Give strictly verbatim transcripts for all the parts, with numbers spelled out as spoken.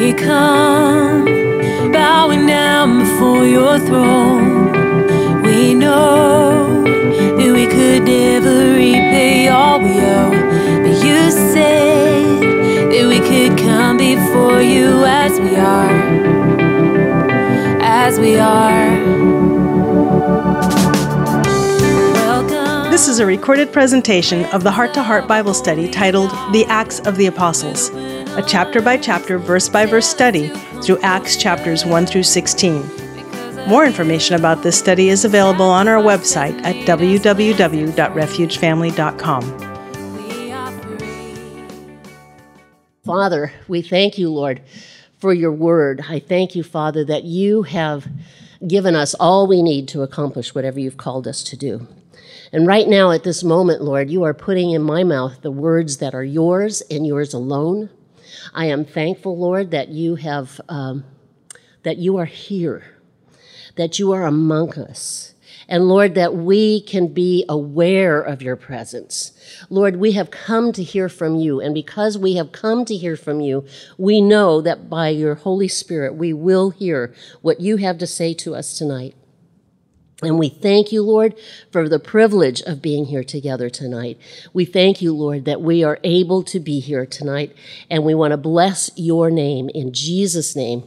we come, bowing down before your throne. We know that we could never repay all we owe, but you said that we could come before you as we are, as we are. Welcome. This is a recorded presentation of the Heart to Heart Bible study titled The Acts of the Apostles, a chapter-by-chapter, verse-by-verse study through Acts chapters one through sixteen. More information about this study is available on our website at w w w dot refuge family dot com. Father, we thank you, Lord, for your word. I thank you, Father, that you have given us all we need to accomplish whatever you've called us to do. And right now, at this moment, Lord, you are putting in my mouth the words that are yours and yours alone. I am thankful, Lord, that you have, um, that you are here, that you are among us. And Lord, that we can be aware of your presence. Lord, we have come to hear from you. And because we have come to hear from you, we know that by your Holy Spirit, we will hear what you have to say to us tonight. And we thank you, Lord, for the privilege of being here together tonight. We thank you, Lord, that we are able to be here tonight. And we want to bless your name in Jesus' name.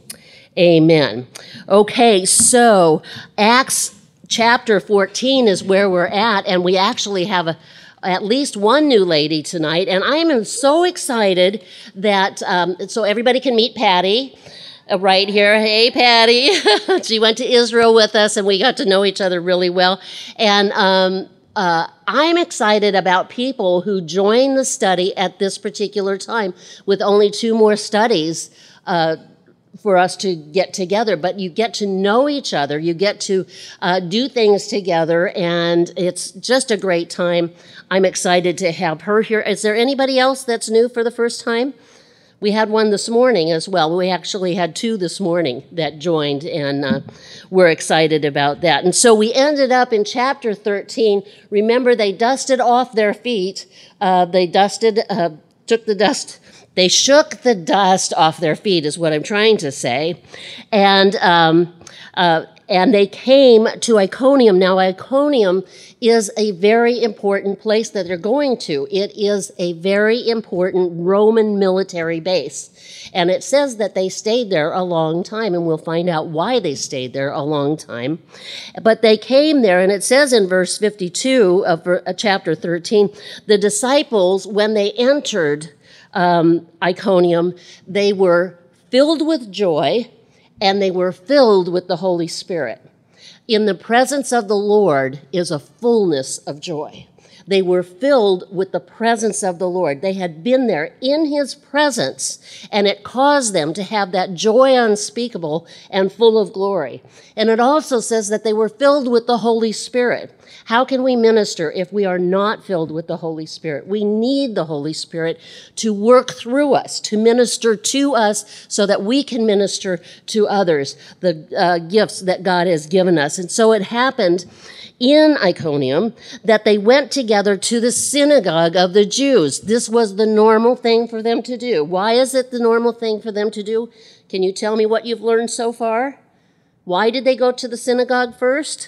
Amen. Okay, so Acts chapter fourteen is where we're at, and we actually have a, at least one new lady tonight, and I am so excited that, um, so everybody can meet Patty uh, right here. Hey, Patty. She went to Israel with us, and we got to know each other really well, and um, uh, I'm excited about people who join the study at this particular time with only two more studies uh for us to get together, but you get to know each other, you get to uh, do things together, and it's just a great time. I'm excited to have her here. Is there anybody else that's new for the first time? We had one this morning as well. We actually had two this morning that joined, and uh, we're excited about that. And so we ended up in chapter thirteen. Remember, they dusted off their feet. Uh, they dusted, uh, took the dust They shook the dust off their feet, is what I'm trying to say. And um, uh, and they came to Iconium. Now, Iconium is a very important place that they're going to. It is a very important Roman military base. And it says that they stayed there a long time, and we'll find out why they stayed there a long time. But they came there, and it says in verse fifty-two of chapter thirteen, the disciples, when they entered Um, Iconium, they were filled with joy, and they were filled with the Holy Spirit. In the presence of the Lord is a fullness of joy. They were filled with the presence of the Lord. They had been there in his presence, and it caused them to have that joy unspeakable and full of glory. And it also says that they were filled with the Holy Spirit. How can we minister if we are not filled with the Holy Spirit? We need the Holy Spirit to work through us, to minister to us so that we can minister to others, the uh, gifts that God has given us. And so it happened in Iconium that they went together to the synagogue of the Jews. This was the normal thing for them to do. Why is it the normal thing for them to do? Can you tell me what you've learned so far? Why did they go to the synagogue first?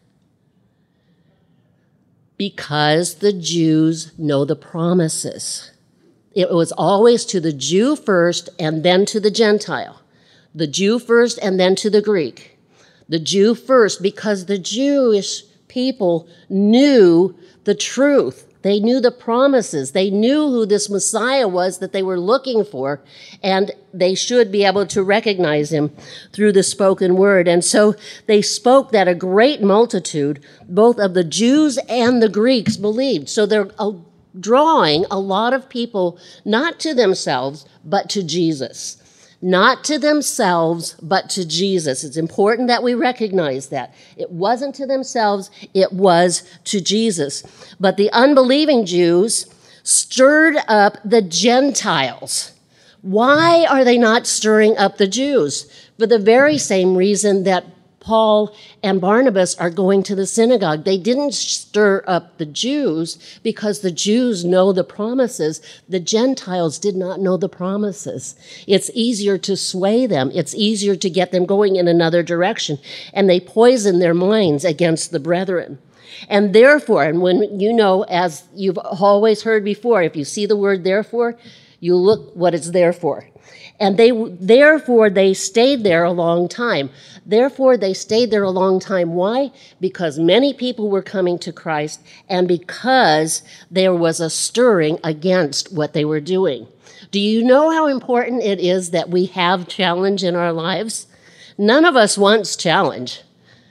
Because the Jews know the promises. It was always to the Jew first and then to the Gentile. The Jew first and then to the Greek. The Jew first, because the Jewish people knew the truth. They knew the promises. They knew who this Messiah was that they were looking for, and they should be able to recognize him through the spoken word. And so they spoke that a great multitude, both of the Jews and the Greeks, believed. So they're drawing a lot of people, not to themselves, but to Jesus. Not to themselves, but to Jesus. It's important that we recognize that. It wasn't to themselves, it was to Jesus. But the unbelieving Jews stirred up the Gentiles. Why are they not stirring up the Jews? For the very same reason that Paul and Barnabas are going to the synagogue. They didn't stir up the Jews because the Jews know the promises. The Gentiles did not know the promises. It's easier to sway them. It's easier to get them going in another direction. And they poison their minds against the brethren. And therefore, and when you know, as you've always heard before, if you see the word therefore, you look what it's there for. And they, therefore, they stayed there a long time. Therefore, they stayed there a long time. Why? Because many people were coming to Christ and because there was a stirring against what they were doing. Do you know how important it is that we have challenge in our lives? None of us wants challenge.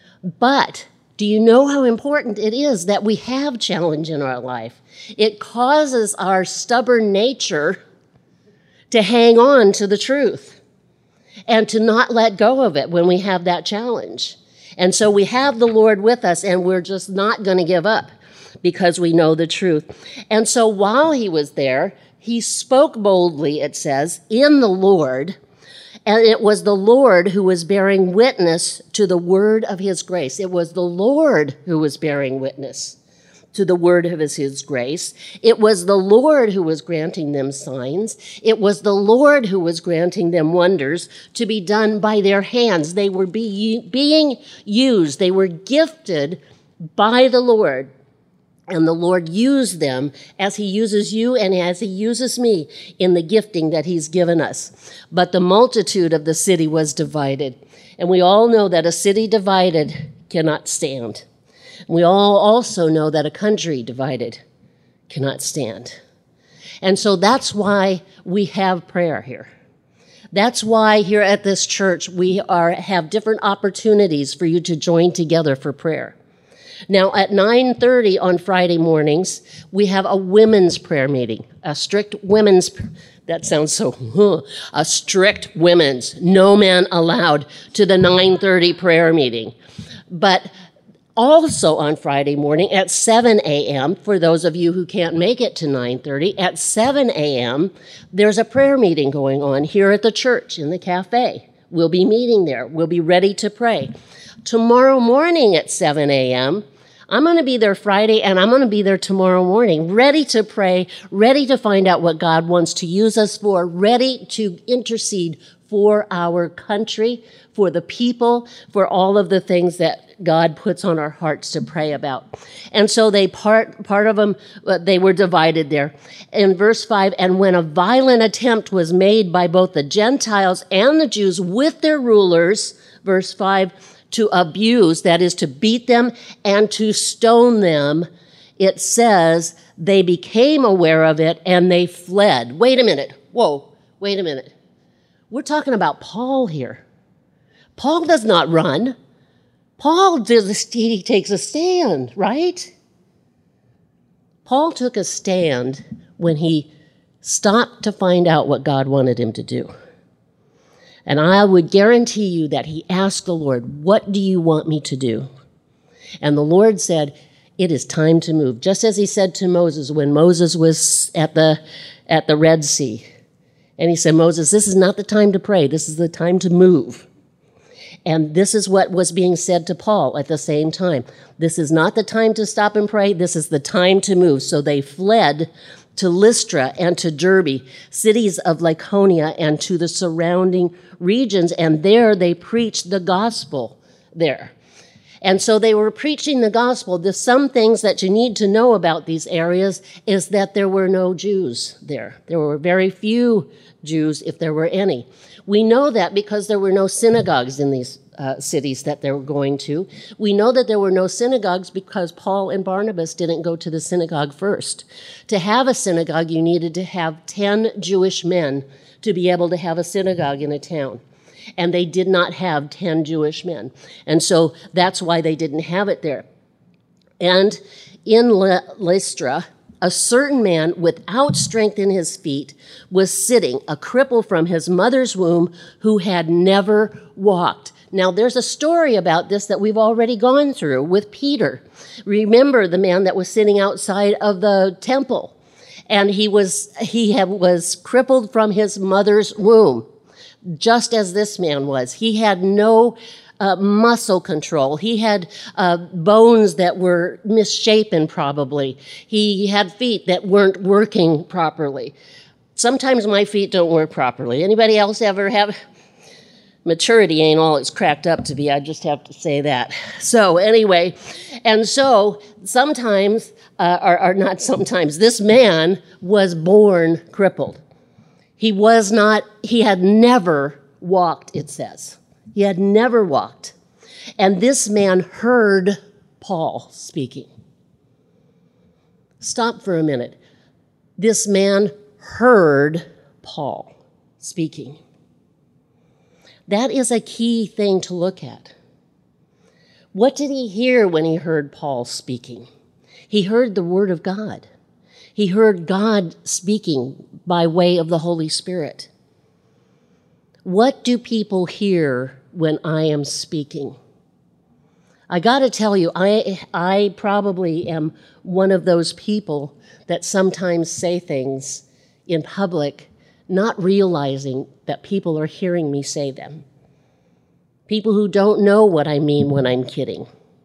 But do you know how important it is that we have challenge in our life? It causes our stubborn nature to hang on to the truth and to not let go of it when we have that challenge. And so we have the Lord with us, and we're just not going to give up because we know the truth. And so while he was there, he spoke boldly, it says, in the Lord, and it was the Lord who was bearing witness to the word of his grace. It was the Lord who was bearing witness to the word of his, his grace. It was the Lord who was granting them signs. It was the Lord who was granting them wonders to be done by their hands. They were be, being used. They were gifted by the Lord. And the Lord used them as he uses you and as he uses me in the gifting that he's given us. But the multitude of the city was divided. And we all know that a city divided cannot stand. We all also know that a country divided cannot stand. And so that's why we have prayer here. That's why here at this church we are have different opportunities for you to join together for prayer. Now at nine thirty on Friday mornings, we have a women's prayer meeting, a strict women's, that sounds so, huh, a strict women's, no man allowed to the nine thirty prayer meeting. But also on Friday morning at seven a.m., for those of you who can't make it to nine thirty, at seven a.m., there's a prayer meeting going on here at the church in the cafe. We'll be meeting there. We'll be ready to pray. Tomorrow morning at seven a.m., I'm going to be there Friday, and I'm going to be there tomorrow morning, ready to pray, ready to find out what God wants to use us for, ready to intercede for our country, for the people, for all of the things that God puts on our hearts to pray about. And so they part part of them, they were divided there. In verse five, and when a violent attempt was made by both the Gentiles and the Jews with their rulers, verse five, to abuse, that is to beat them and to stone them, it says they became aware of it and they fled. Wait a minute. Whoa, wait a minute. We're talking about Paul here. Paul does not run. Paul does, he takes a stand, right? Paul took a stand when he stopped to find out what God wanted him to do. And I would guarantee you that he asked the Lord, what do you want me to do? And the Lord said, it is time to move. Just as he said to Moses when Moses was at the, at the Red Sea. And he said, Moses, this is not the time to pray. This is the time to move. And this is what was being said to Paul at the same time. This is not the time to stop and pray. This is the time to move. So they fled to Lystra and to Derbe, cities of Lycaonia, and to the surrounding regions. And there they preached the gospel there. And so they were preaching the gospel. There's some things that you need to know about these areas is that there were no Jews there. There were very few Jews, if there were any. We know that because there were no synagogues in these uh, cities that they were going to. We know that there were no synagogues because Paul and Barnabas didn't go to the synagogue first. To have a synagogue, you needed to have ten Jewish men to be able to have a synagogue in a town. And they did not have ten Jewish men. And so that's why they didn't have it there. And in Lystra, a certain man without strength in his feet was sitting, a cripple from his mother's womb, who had never walked. Now, there's a story about this that we've already gone through with Peter. Remember the man that was sitting outside of the temple, and he was he had, was crippled from his mother's womb, just as this man was. He had no uh, muscle control. He had uh, bones that were misshapen, probably. He had feet that weren't working properly. Sometimes my feet don't work properly. Anybody else ever have? Maturity ain't all it's cracked up to be. I just have to say that. So anyway, and so sometimes, uh, or, or not sometimes, this man was born crippled. He was not, he had never walked, it says. He had never walked. And this man heard Paul speaking. Stop for a minute. This man heard Paul speaking. That is a key thing to look at. What did he hear when he heard Paul speaking? He heard the word of God. He heard God speaking by way of the Holy Spirit. What do people hear when I am speaking? I got to tell you, I, I probably am one of those people that sometimes say things in public not realizing that people are hearing me say them. People who don't know what I mean when I'm kidding.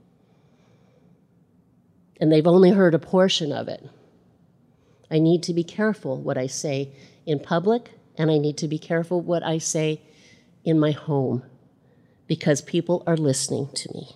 And they've only heard a portion of it. I need to be careful what I say in public, and I need to be careful what I say in my home, because people are listening to me.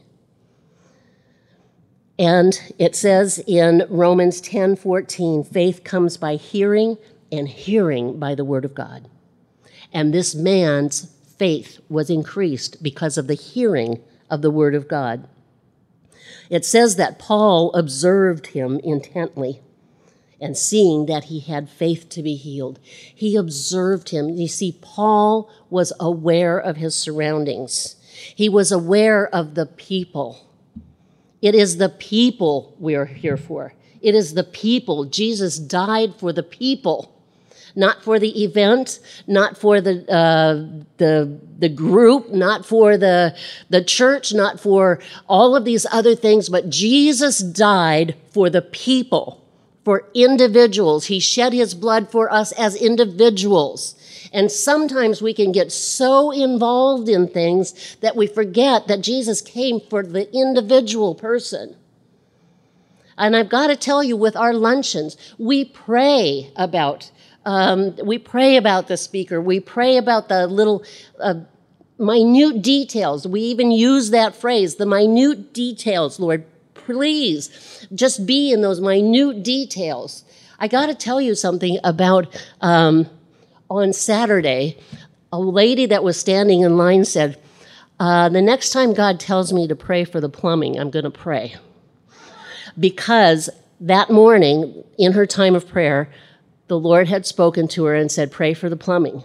And it says in Romans ten fourteen, faith comes by hearing, and hearing by the word of God. And this man's faith was increased because of the hearing of the word of God. It says that Paul observed him intently, and seeing that he had faith to be healed, he observed him. You see, Paul was aware of his surroundings. He was aware of the people. It is the people we are here for. It is the people. Jesus died for the people. Not for the event, not for the uh, the the group, not for the the church, not for all of these other things, but Jesus died for the people, for individuals. He shed his blood for us as individuals. And sometimes we can get so involved in things that we forget that Jesus came for the individual person. And I've got to tell you, with our luncheons, we pray about Um, we pray about the speaker. We pray about the little uh, minute details. We even use that phrase, the minute details, Lord. Please just be in those minute details. I got to tell you something about um, on Saturday, a lady that was standing in line said, uh, the next time God tells me to pray for the plumbing, I'm going to pray. Because that morning, in her time of prayer, the Lord had spoken to her and said, pray for the plumbing.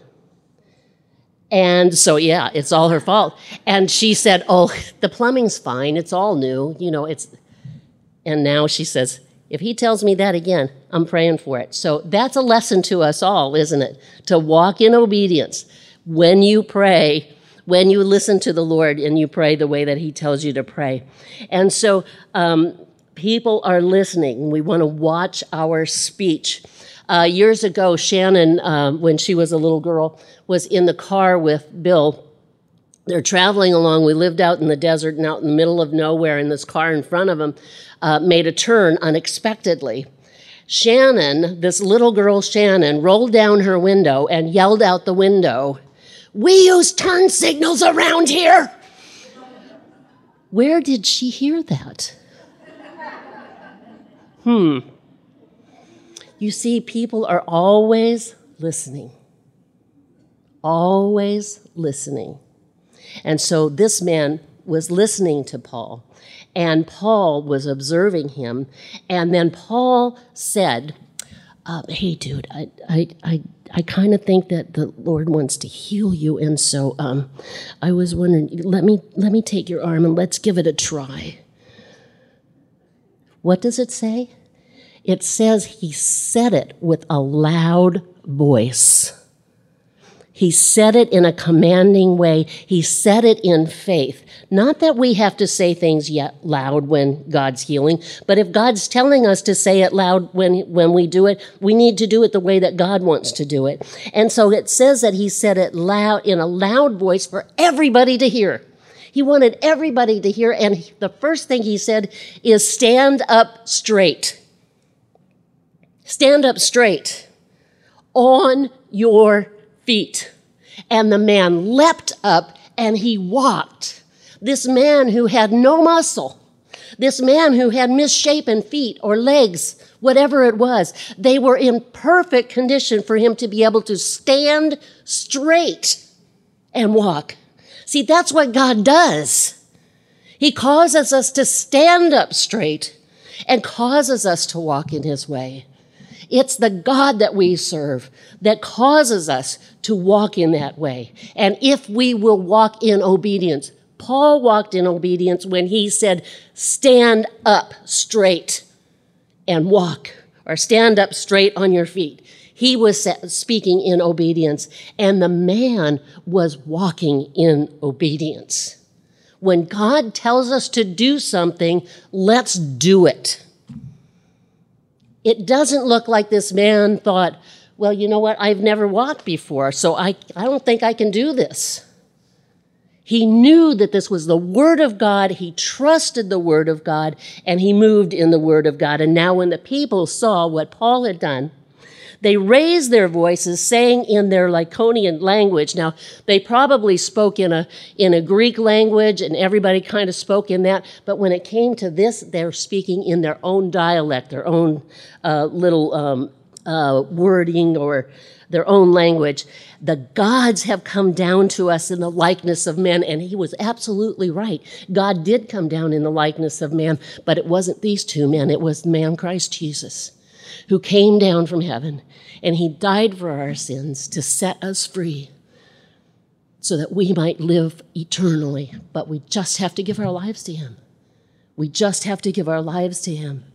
And so, yeah, it's all her fault. And she said, oh, the plumbing's fine. It's all new. You know, it's, and now she says, if he tells me that again, I'm praying for it. So that's a lesson to us all, isn't it? To walk in obedience. When you pray, when you listen to the Lord and you pray the way that he tells you to pray. And so um, people are listening. We want to watch our speech. Uh, years ago, Shannon, um, when she was a little girl, was in the car with Bill. They're traveling along. We lived out in the desert and out in the middle of nowhere, and this car in front of them uh, made a turn unexpectedly. Shannon, this little girl Shannon, rolled down her window and yelled out the window, "We use turn signals around here!" Where did she hear that? Hmm. You see, people are always listening. Always listening. And so this man was listening to Paul, and Paul was observing him, and then Paul said, uh, hey, dude, I I I, I kind of think that the Lord wants to heal you, and so um, I was wondering, let me let me take your arm and let's give it a try. What does it say? It says he said it with a loud voice. He said it in a commanding way. He said it in faith. Not that we have to say things yet loud when God's healing, but if God's telling us to say it loud when, when we do it, we need to do it the way that God wants to do it. And so it says that he said it loud in a loud voice for everybody to hear. He wanted everybody to hear, and the first thing he said is stand up straight. Stand up straight on your feet. And the man leapt up and he walked. This man who had no muscle, this man who had misshapen feet or legs, whatever it was, they were in perfect condition for him to be able to stand straight and walk. See, that's what God does. He causes us to stand up straight and causes us to walk in his way. It's the God that we serve that causes us to walk in that way. And if we will walk in obedience, Paul walked in obedience when he said, stand up straight and walk, or stand up straight on your feet. He was speaking in obedience, and the man was walking in obedience. When God tells us to do something, let's do it. It doesn't look like this man thought, well, you know what, I've never walked before, so I, I don't think I can do this. He knew that this was the Word of God, he trusted the Word of God, and he moved in the Word of God. And now when the people saw what Paul had done, they raised their voices, saying in their Lycaonian language. Now, they probably spoke in a, in a Greek language, and everybody kind of spoke in that. But when it came to this, they're speaking in their own dialect, their own uh, little um, uh, wording or their own language. The gods have come down to us in the likeness of men. And he was absolutely right. God did come down in the likeness of man, but it wasn't these two men. It was the man Christ Jesus, who came down from heaven, and he died for our sins to set us free so that we might live eternally. But we just have to give our lives to him. We just have to give our lives to him.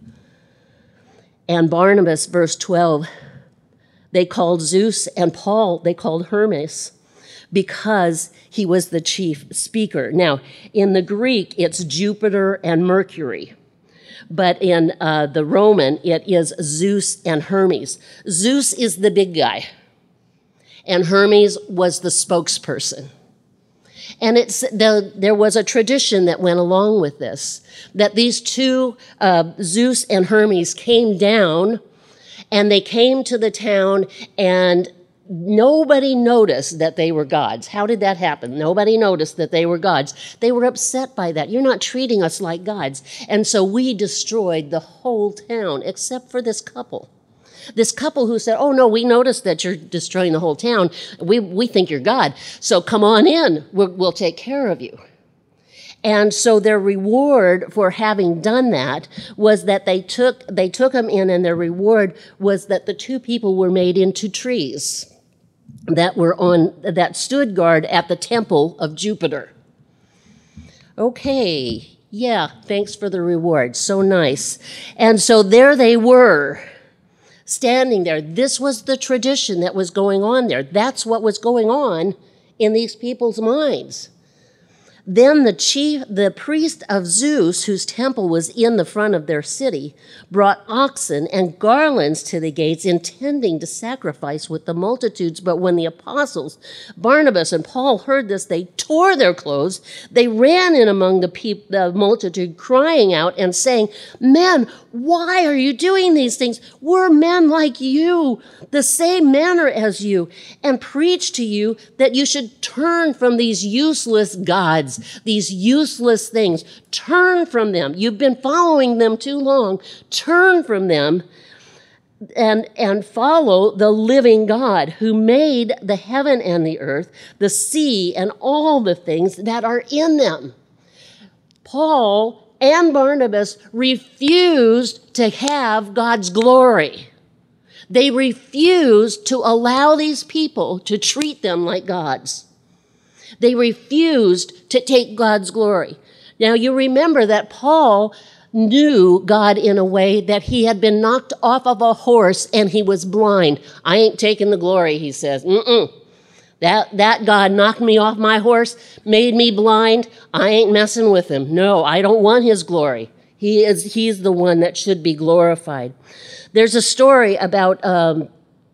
And Barnabas, verse twelve, they called Zeus, and Paul, they called Hermes, because he was the chief speaker. Now, in the Greek, it's Jupiter and Mercury. But in uh, the Roman, it is Zeus and Hermes. Zeus is the big guy, and Hermes was the spokesperson. And it's the, there was a tradition that went along with this, that these two, uh, Zeus and Hermes, came down, and they came to the town, and nobody noticed that they were gods. How did that happen? Nobody noticed that they were gods. They were upset by that. You're not treating us like gods. And so we destroyed the whole town, except for this couple. This couple who said, oh, no, we noticed that you're destroying the whole town. We, we think you're God. So come on in. We'll, we'll take care of you. And so their reward for having done that was that they took, they took them in, and their reward was that the two people were made into trees that were on, that stood guard at the temple of Jupiter. Okay, yeah, thanks for the reward. So nice. And so there they were, standing there. This was the tradition that was going on there. That's what was going on in these people's minds. Then the chief, the priest of Zeus, whose temple was in the front of their city, brought oxen and garlands to the gates, intending to sacrifice with the multitudes. But when the apostles, Barnabas and Paul, heard this, they tore their clothes. They ran in among the, peop- the multitude, crying out and saying, men, why are you doing these things? We're men like you, the same manner as you, and preach to you that you should turn from these useless gods, these useless things. Turn from them. You've been following them too long. Turn from them and, and follow the living God who made the heaven and the earth, the sea, and all the things that are in them. Paul and Barnabas refused to have God's glory. They refused to allow these people to treat them like gods. They refused to take God's glory. Now, you remember that Paul knew God in a way that he had been knocked off of a horse and he was blind. I ain't taking the glory, he says. Mm-mm. That, that God knocked me off my horse, made me blind. I ain't messing with him. No, I don't want his glory. He is, he's the one that should be glorified. There's a story about um,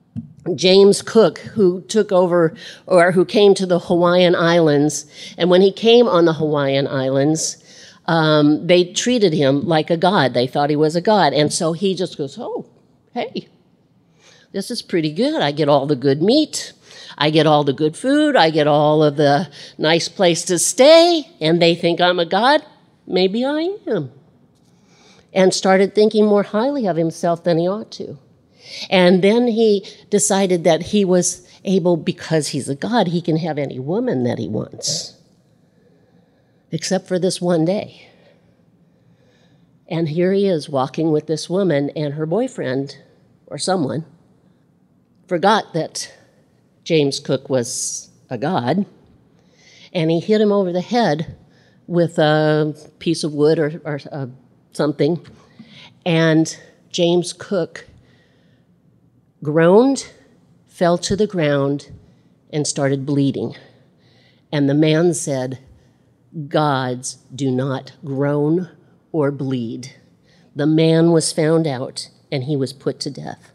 James Cook, who took over or who came to the Hawaiian Islands. And when he came on the Hawaiian Islands, um, they treated him like a god. They thought he was a god. And so he just goes, oh, hey, this is pretty good. I get all the good meat. I get all the good food. I get all of the nice place to stay. And they think I'm a god. Maybe I am. And started thinking more highly of himself than he ought to. And then he decided that he was able, because he's a god, he can have any woman that he wants. Except for this one day. And here he is walking with this woman, and her boyfriend, or someone, forgot that James Cook was a god, and he hit him over the head with a piece of wood or, or uh, something, and James Cook groaned, fell to the ground, and started bleeding. And the man said, gods do not groan or bleed. The man was found out, and he was put to death.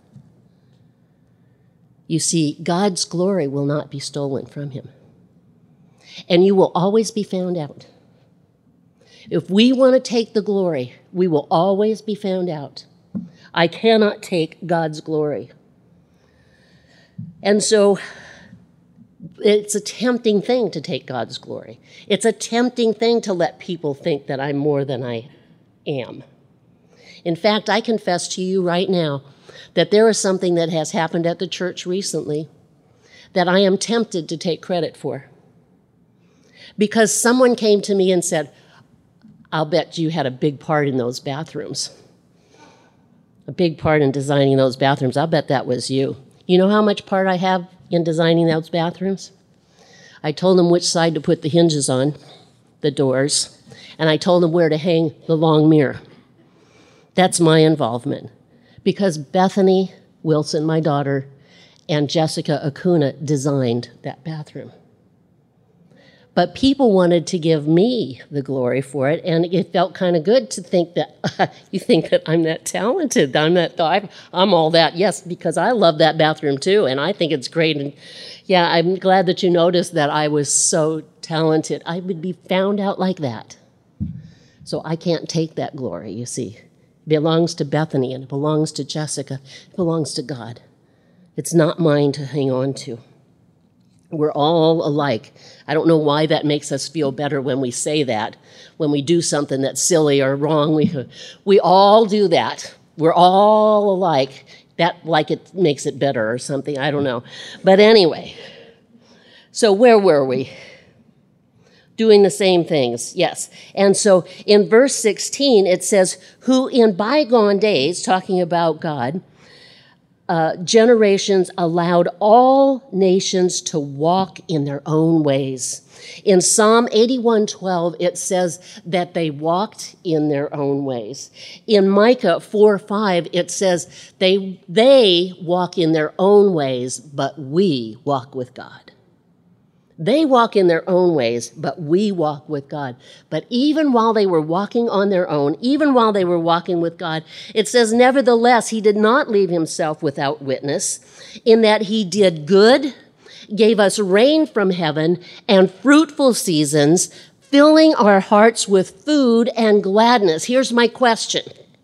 You see, God's glory will not be stolen from him. And you will always be found out. If we want to take the glory, we will always be found out. I cannot take God's glory. And so it's a tempting thing to take God's glory. It's a tempting thing to let people think that I'm more than I am. In fact, I confess to you right now that there is something that has happened at the church recently that I am tempted to take credit for. Because someone came to me and said, I'll bet you had a big part in those bathrooms. A big part in designing those bathrooms. I'll bet that was you. You know how much part I have in designing those bathrooms? I told them which side to put the hinges on, the doors, and I told them where to hang the long mirror. That's my involvement. Because Bethany Wilson, my daughter, and Jessica Acuna designed that bathroom. But people wanted to give me the glory for it, and it felt kind of good to think that, uh, you think that I'm that talented, I'm that, I'm all that. Yes, because I love that bathroom too, and I think it's great. And yeah, I'm glad that you noticed that I was so talented. I would be found out like that. So I can't take that glory, you see. It belongs to Bethany, and it belongs to Jessica. It belongs to God. It's not mine to hang on to. We're all alike. I don't know why that makes us feel better when we say that. When we do something that's silly or wrong, we we all do that. We're all alike. That like it makes it better or something. I don't know. But anyway, so where were we? Doing the same things, yes. And so in verse sixteen, it says, who in bygone days, talking about God, Uh, generations allowed all nations to walk in their own ways. In Psalm eighty-one twelve, it says that they walked in their own ways. In Micah four five, it says they, they walk in their own ways, but we walk with God. They walk in their own ways, but we walk with God. But even while they were walking on their own, even while they were walking with God, it says, nevertheless, he did not leave himself without witness, in that he did good, gave us rain from heaven and fruitful seasons, filling our hearts with food and gladness. Here's my question.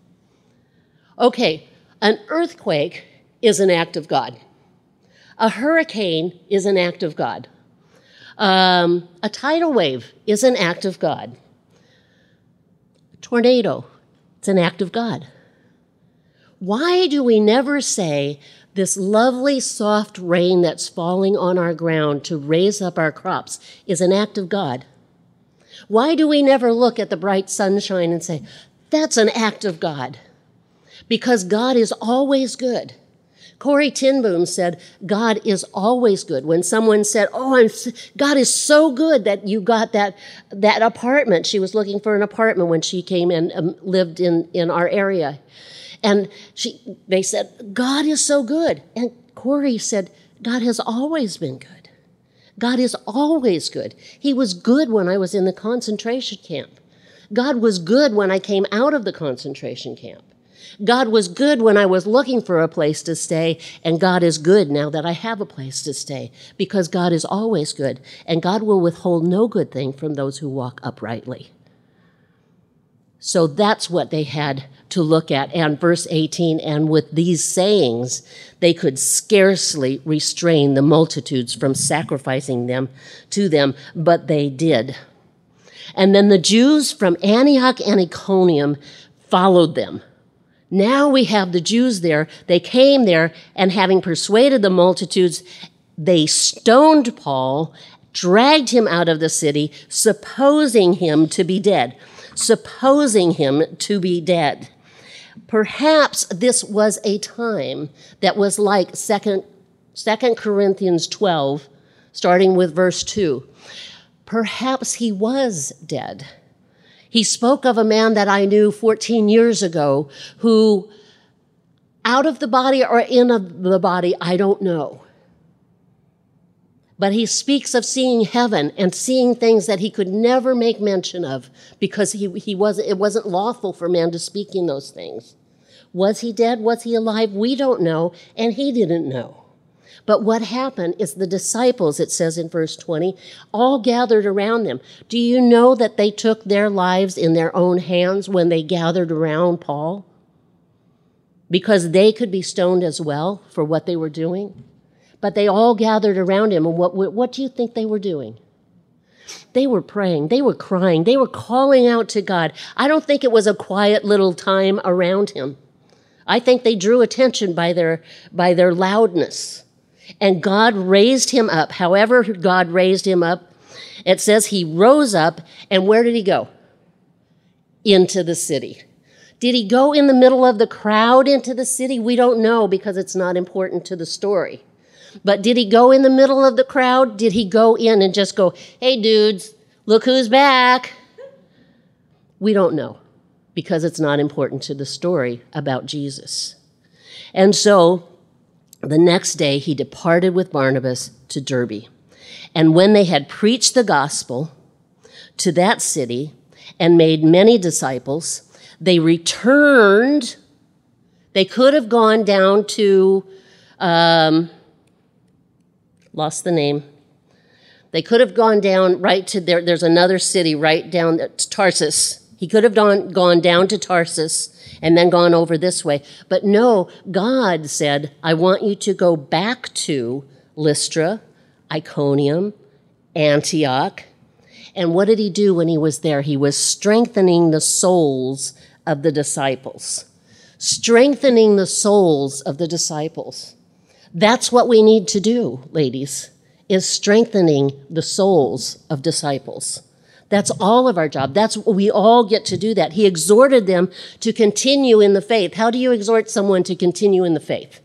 Okay, an earthquake is an act of God. A hurricane is an act of God. Um, a tidal wave is an act of God. A tornado, it's an act of God. Why do we never say this lovely soft rain that's falling on our ground to raise up our crops is an act of God? Why do we never look at the bright sunshine and say, that's an act of God? Because God is always good. Corrie ten Boom said, God is always good. When someone said, oh, I'm, God is so good that you got that, that apartment. She was looking for an apartment when she came and um, lived in, in our area. And she, they said, God is so good. And Corrie said, God has always been good. God is always good. He was good when I was in the concentration camp. God was good when I came out of the concentration camp. God was good when I was looking for a place to stay, and God is good now that I have a place to stay, because God is always good, and God will withhold no good thing from those who walk uprightly. So that's what they had to look at. And verse eighteen, and with these sayings, they could scarcely restrain the multitudes from sacrificing them to them, but they did. And then the Jews from Antioch and Iconium followed them. Now we have the Jews there. They came there, and having persuaded the multitudes, they stoned Paul, dragged him out of the city, supposing him to be dead. Supposing him to be dead. Perhaps this was a time that was like Second Corinthians twelve, starting with verse two. Perhaps he was dead. He spoke of a man that I knew fourteen years ago who, out of the body or in the body, I don't know. But he speaks of seeing heaven and seeing things that he could never make mention of because he, he wasn't, it wasn't lawful for man to speak in those things. Was he dead? Was he alive? We don't know, and he didn't know. But what happened is the disciples, it says in verse twenty, all gathered around them. Do you know that they took their lives in their own hands when they gathered around Paul? Because they could be stoned as well for what they were doing. But they all gathered around him, and what, what do you think they were doing? They were praying, they were crying, they were calling out to God. I don't think it was a quiet little time around him. I think they drew attention by their, by their loudness. And God raised him up. However God raised him up, it says he rose up, and where did he go? Into the city. Did he go in the middle of the crowd into the city? We don't know because it's not important to the story. But did he go in the middle of the crowd? Did he go in and just go, hey, dudes, look who's back? We don't know because it's not important to the story about Jesus. And so the next day he departed with Barnabas to Derbe. And when they had preached the gospel to that city and made many disciples, they returned. They could have gone down to... Um, Lost the name. They could have gone down right to there. There's another city right down to Tarsus. He could have gone, gone down to Tarsus and then gone over this way. But no, God said, I want you to go back to Lystra, Iconium, Antioch. And what did he do when he was there? He was strengthening the souls of the disciples. Strengthening the souls of the disciples. That's what we need to do, ladies, is strengthening the souls of disciples. That's all of our job. That's what we all get to do that. He exhorted them to continue in the faith. How do you exhort someone to continue in the faith?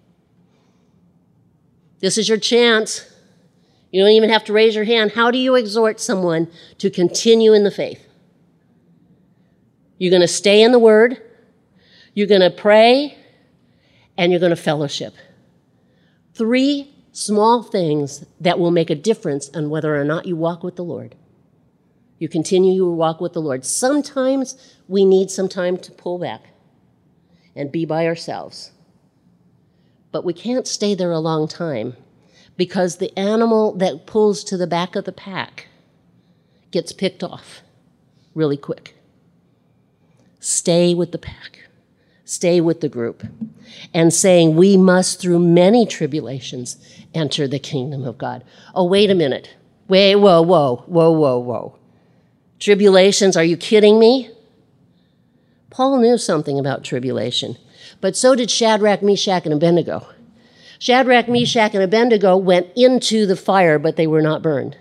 This is your chance. You don't even have to raise your hand. How do you exhort someone to continue in the faith? You're going to stay in the Word, you're going to pray, and you're going to fellowship. Three small things that will make a difference on whether or not you walk with the Lord. You continue your walk with the Lord. Sometimes we need some time to pull back and be by ourselves. But we can't stay there a long time because the animal that pulls to the back of the pack gets picked off really quick. Stay with the pack. Stay with the group, and saying we must through many tribulations enter the kingdom of God. Oh, wait a minute. Wait, whoa, whoa, whoa, whoa, whoa. Tribulations, are you kidding me? Paul knew something about tribulation, but so did Shadrach, Meshach, and Abednego. Shadrach, Meshach, and Abednego went into the fire, but they were not burned.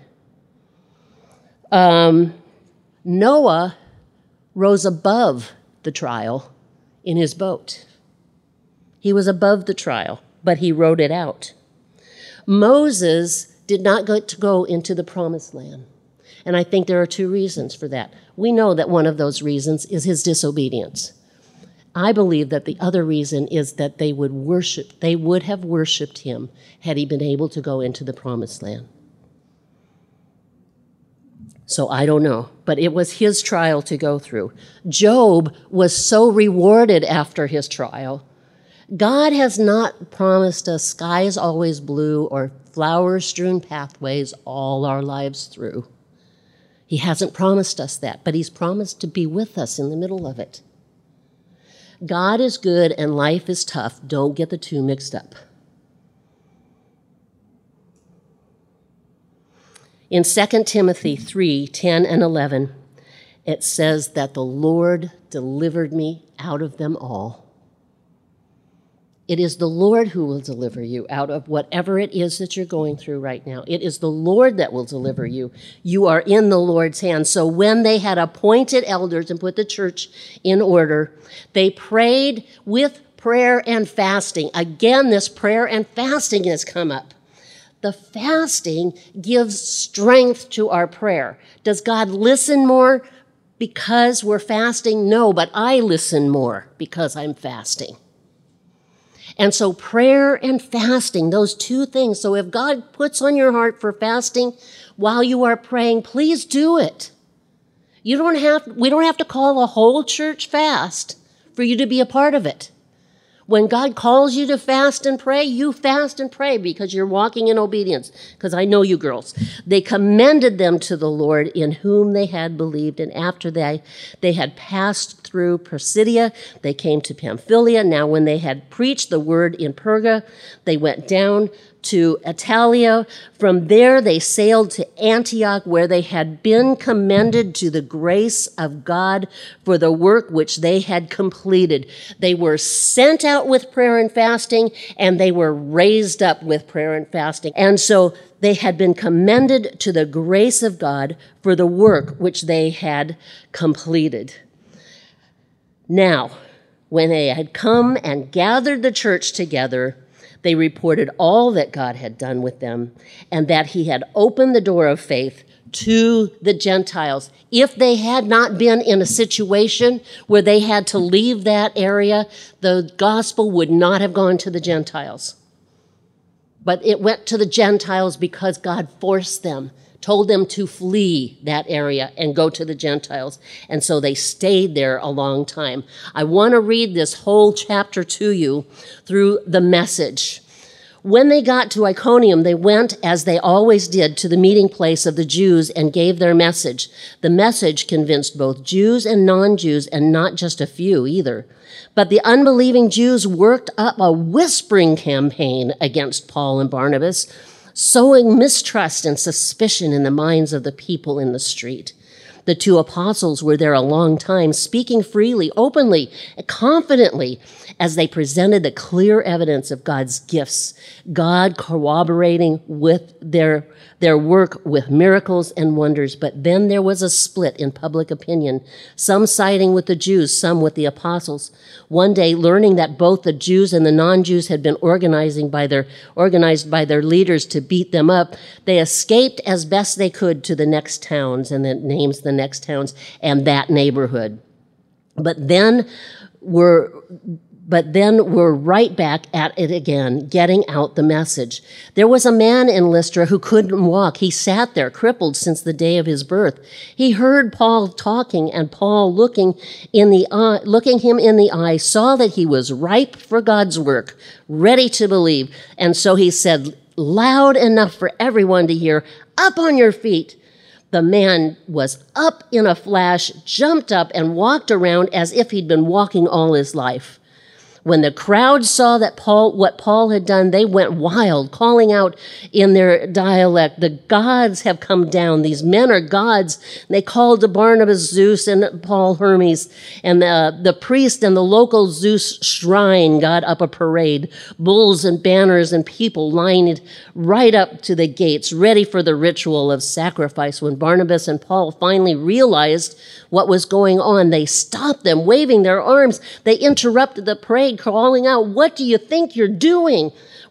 Um, Noah rose above the trial in his boat. He was above the trial, but he rode it out. Moses did not get to go into the promised land. And I think there are two reasons for that. We know that one of those reasons is his disobedience. I believe that the other reason is that they would worship, they would have worshiped him had he been able to go into the promised land. So I don't know, but it was his trial to go through. Job was so rewarded after his trial. God has not promised us skies always blue or flower-strewn pathways all our lives through. He hasn't promised us that, but he's promised to be with us in the middle of it. God is good and life is tough. Don't get the two mixed up. In Second Timothy three, ten and eleven, it says that the Lord delivered me out of them all. It is the Lord who will deliver you out of whatever it is that you're going through right now. It is the Lord that will deliver you. You are in the Lord's hands. So when they had appointed elders and put the church in order, they prayed with prayer and fasting. Again, this prayer and fasting has come up. The fasting gives strength to our prayer. Does God listen more because we're fasting? No, but I listen more because I'm fasting. And so prayer and fasting, those two things. So if God puts on your heart for fasting while you are praying, please do it. You don't have, we don't have to call a whole church fast for you to be a part of it. When God calls you to fast and pray, you fast and pray because you're walking in obedience. Because I know you girls. They commended them to the Lord in whom they had believed. And after they, they had passed through Pisidia, they came to Pamphylia. Now when they had preached the word in Perga, they went down to Attalia. From there they sailed to Antioch, where they had been commended to the grace of God for the work which they had completed. They were sent out with prayer and fasting, and they were raised up with prayer and fasting. And so they had been commended to the grace of God for the work which they had completed. Now, when they had come and gathered the church together, they reported all that God had done with them and that he had opened the door of faith to the Gentiles. If they had not been in a situation where they had to leave that area, the gospel would not have gone to the Gentiles. But it went to the Gentiles because God forced them, told them to flee that area and go to the Gentiles. And so they stayed there a long time. I want to read this whole chapter to you through the Message. When they got to Iconium, they went, as they always did, to the meeting place of the Jews and gave their message. The message convinced both Jews and non-Jews, and not just a few either. But the unbelieving Jews worked up a whispering campaign against Paul and Barnabas, sowing mistrust and suspicion in the minds of the people in the street. The two apostles were there a long time, speaking freely, openly, confidently, as they presented the clear evidence of God's gifts, God corroborating with their, their work with miracles and wonders. But then there was a split in public opinion, some siding with the Jews, some with the apostles. One day, learning that both the Jews and the non-Jews had been organizing by their, organized by their leaders to beat them up, they escaped as best they could to the next towns, and it names the next towns and that neighborhood. But then we're, but then we're right back at it again, getting out the message. There was a man in Lystra who couldn't walk. He sat there, crippled since the day of his birth. He heard Paul talking, and Paul, looking in the eye, looking him in the eye, saw that he was ripe for God's work, ready to believe. And so he said, loud enough for everyone to hear, "Up on your feet." The man was up in a flash, jumped up, and walked around as if he'd been walking all his life. When the crowd saw that Paul, what Paul had done, they went wild, calling out in their dialect, "The gods have come down. These men are gods." And they called to Barnabas Zeus and Paul Hermes. And the, the priest and the local Zeus shrine got up a parade, bulls and banners and people lined right up to the gates, ready for the ritual of sacrifice. When Barnabas and Paul finally realized what was going on, they stopped them, waving their arms. They interrupted the parade, calling out, "What do you think you're doing?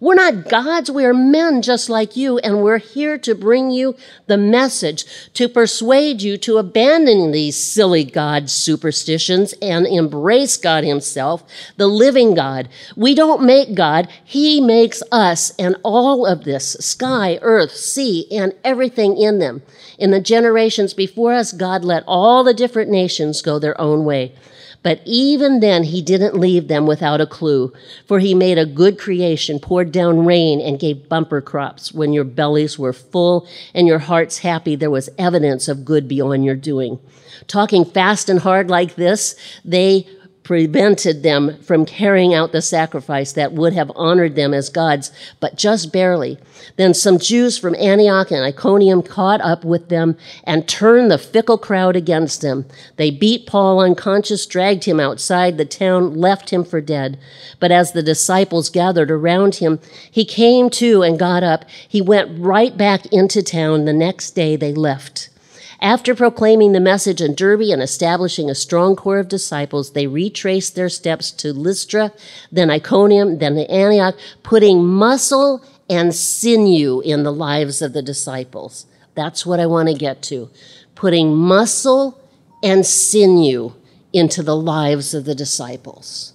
We're not gods, we are men just like you, and we're here to bring you the message, to persuade you to abandon these silly God superstitions and embrace God himself, the living God. We don't make God, he makes us, and all of this, sky, earth, sea, and everything in them. In the generations before us, God let all the different nations go their own way. But even then, he didn't leave them without a clue, for he made a good creation, poured down rain, and gave bumper crops. When your bellies were full and your hearts happy, there was evidence of good beyond your doing. Talking fast and hard like this, they prevented them from carrying out the sacrifice that would have honored them as gods, but just barely. Then some Jews from Antioch and Iconium caught up with them and turned the fickle crowd against them. They beat Paul unconscious, dragged him outside the town, left him for dead. But as the disciples gathered around him, he came to and got up. He went right back into town. The next day they left. After proclaiming the message in Derbe and establishing a strong core of disciples, they retraced their steps to Lystra, then Iconium, then Antioch, putting muscle and sinew in the lives of the disciples. That's what I want to get to. Putting muscle and sinew into the lives of the disciples.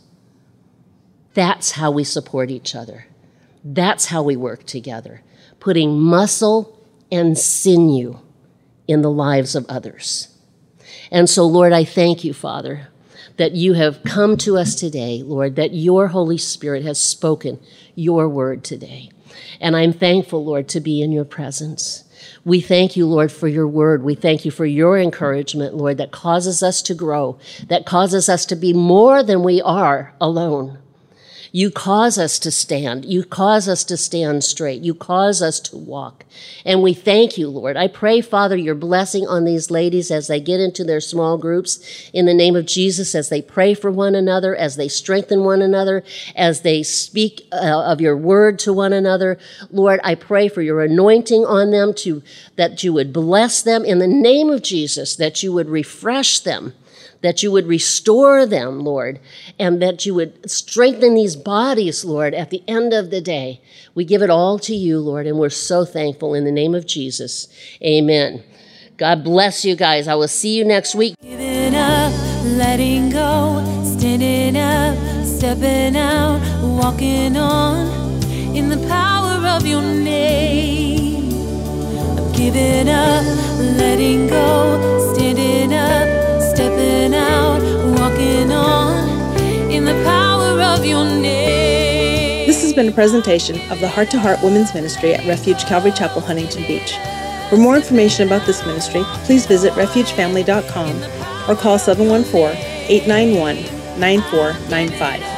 That's how we support each other. That's how we work together. Putting muscle and sinew in the lives of others. And so, Lord, I thank you, Father, that you have come to us today, Lord, that your Holy Spirit has spoken your word today. And I'm thankful, Lord, to be in your presence. We thank you, Lord, for your word. We thank you for your encouragement, Lord, that causes us to grow, that causes us to be more than we are alone. You cause us to stand. You cause us to stand straight. You cause us to walk. And we thank you, Lord. I pray, Father, your blessing on these ladies as they get into their small groups in the name of Jesus, as they pray for one another, as they strengthen one another, as they speak uh, of your word to one another. Lord, I pray for your anointing on them, to that you would bless them in the name of Jesus, that you would refresh them, that you would restore them, Lord, and that you would strengthen these bodies, Lord, at the end of the day. We give it all to you, Lord, and we're so thankful in the name of Jesus. Amen. God bless you guys. I will see you next week. Giving up, letting go, standing up, stepping out, walking on in the power of your name. I'm giving up, letting go, standing up, stepping out, walking on in the power of your name. This has been a presentation of the Heart to Heart Women's Ministry at Refuge Calvary Chapel, Huntington Beach. For more information about this ministry, please visit refuge family dot com or call seven one four, eight nine one, nine four nine five.